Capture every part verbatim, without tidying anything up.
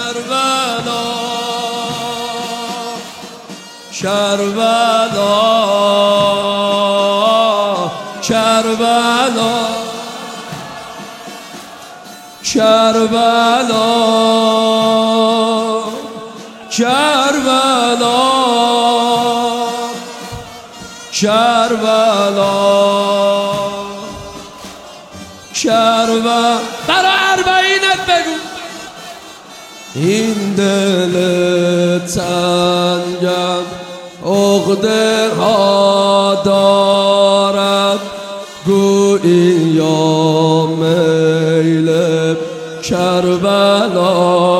کربلا کربلا کربلا کربلا کربلا کربلا کربلا برای اربعینت بگو این دل تنگم عقده ها دارد گویی یا میل کربلا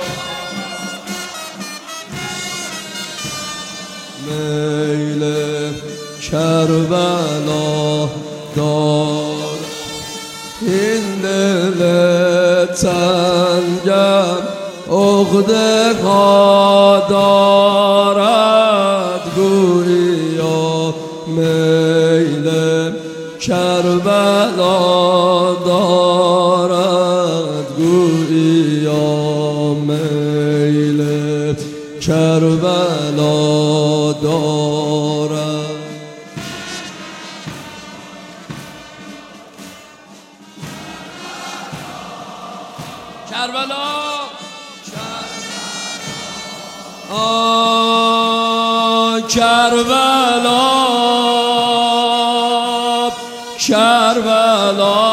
میل کربلا دار این دل تنگم عقده ها دارد گویی یا میل کربلا دارد گویی یا میل کربلا دارد کربلا آه کربلا کربلا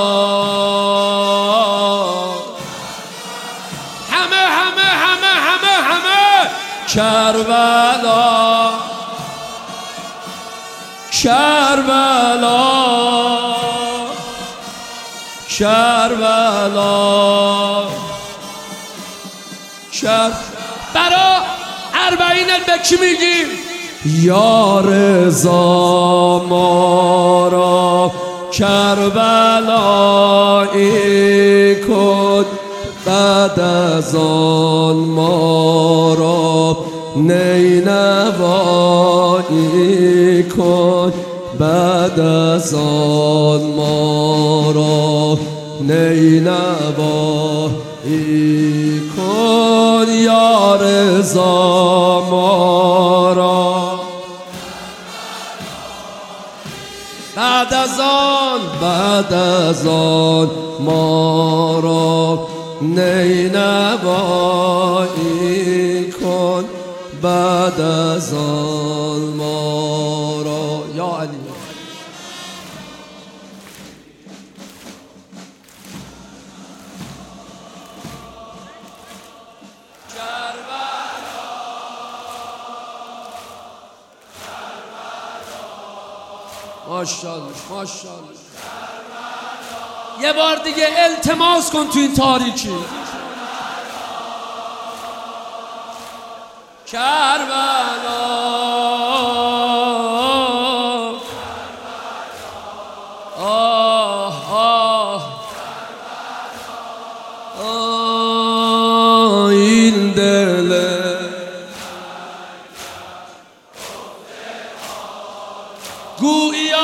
همه همه همه همه همه کربلا کربلا کربلا کربلا برا اربعینت به کی میگی؟ یا رضا ما را کربلایی کن بعد از آن ما را نینوایی کن بعد از آن ما را نینوایی کن یا رضا ما را بعد از آن بعد از آن ما را نینوایی کن بعد از آن ما را یا علی ماشاءالله ماشاءالله یه بار دیگه التماس کن تو این تاریکی کربلا آه آه آه این دل گویا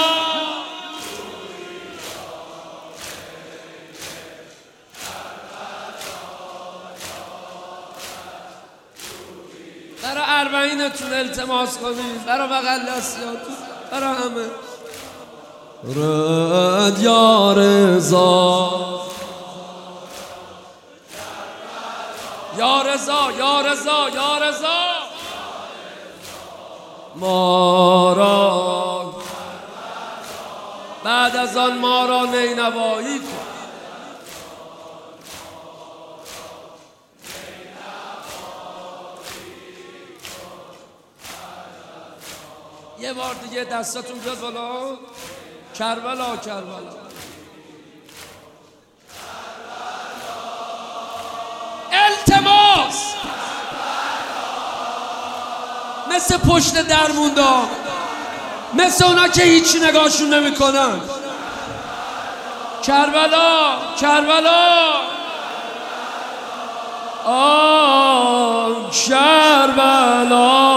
برای اربعینتون التماس کنید برای بغل دستیاتون برای همه رد یا رضا یا رضا یا رضا یا رضا ما را بعد از آن ما را نینوایی کن یه بار دیگه دستاتون بیاد بالا کربلا کربلا التماس مثل پشت در موندم مثل اونا که هیچی نگاهشون نمی کنن کربلا کربلا آه کربلا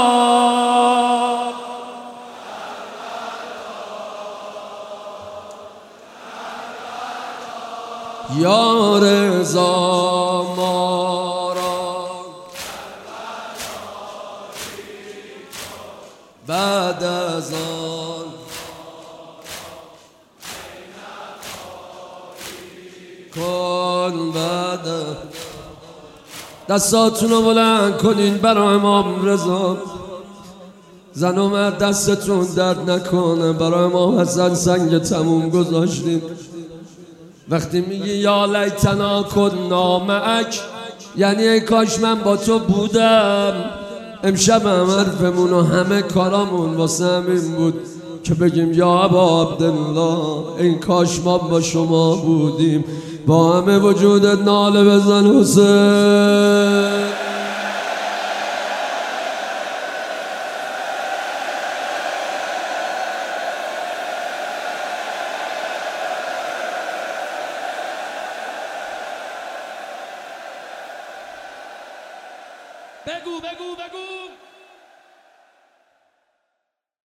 یا رضا ما را بعد از آن کن بعد دستاتون رو بلند کنین برای امام رضا. زن و مرد دستتون درد نکنه، برای ما حسن سنگ تموم گذاشتیم. وقتی میگی یا لیتنا کنا معک یعنی ای کاش من با تو بودم. امشب هم حرفمون و همه کارامون واسه همین بود که بگیم یا ابا عبدالله این کاش ما با شما بودیم. با همه وجودت ناله بزن حسین. بگو بگو بگو